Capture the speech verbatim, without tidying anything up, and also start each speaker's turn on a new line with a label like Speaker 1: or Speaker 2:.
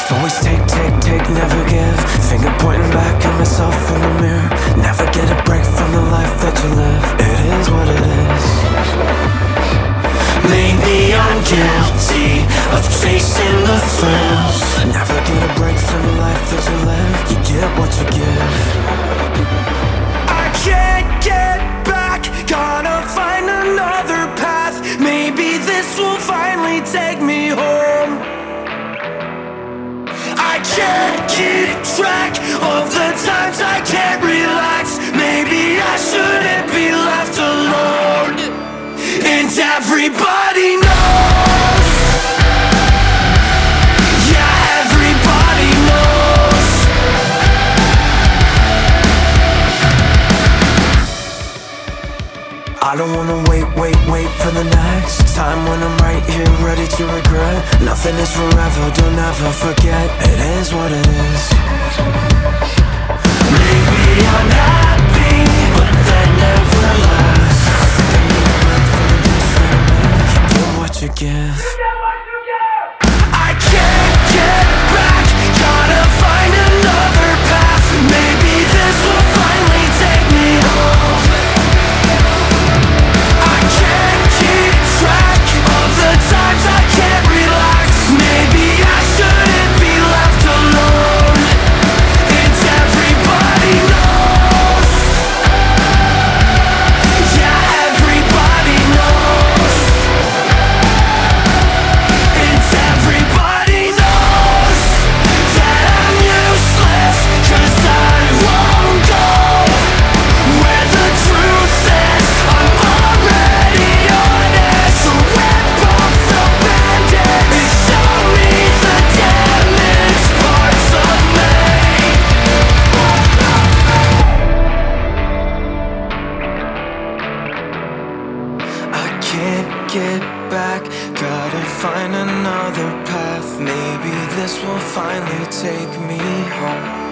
Speaker 1: Always take, take, take, never give. Finger pointing back at myself in the mirror. Never get a break from the life that you live. It is what it is. Maybe I'm guilty of chasing the thrills. Never get a break from the life that you live. You get what you give. I can't get back, gotta find another path. Maybe this will finally take me home. I can't keep track of the times I can't relax. Maybe I shouldn't be left alone. And everybody knows. Yeah, everybody knows. I don't wanna wait, wait, wait for the next time when I'm right here ready to regret. Nothing is forever, don't ever forget. It is what it is. Maybe I'm happy, but that never lasts. Get what you give. I can't get back, gotta find another path. Maybe this will finally take me home. I can't keep track of the times I can't relax. Maybe I shouldn't be left alone. And everybody knows. Yeah, everybody knows. And everybody knows that I'm useless, 'cause I won't go where the truth is. I'm already honest, so rip off the bandage and show me the damaged parts of me. I can't get back, gotta find another path. Maybe this will finally take me home.